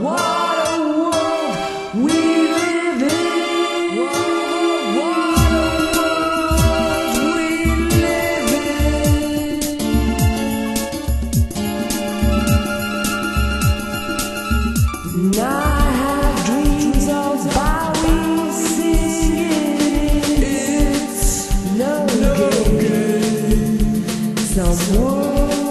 what a world we live in. What a world we live in. I have dreams of Bowie singing. It's no game. Someone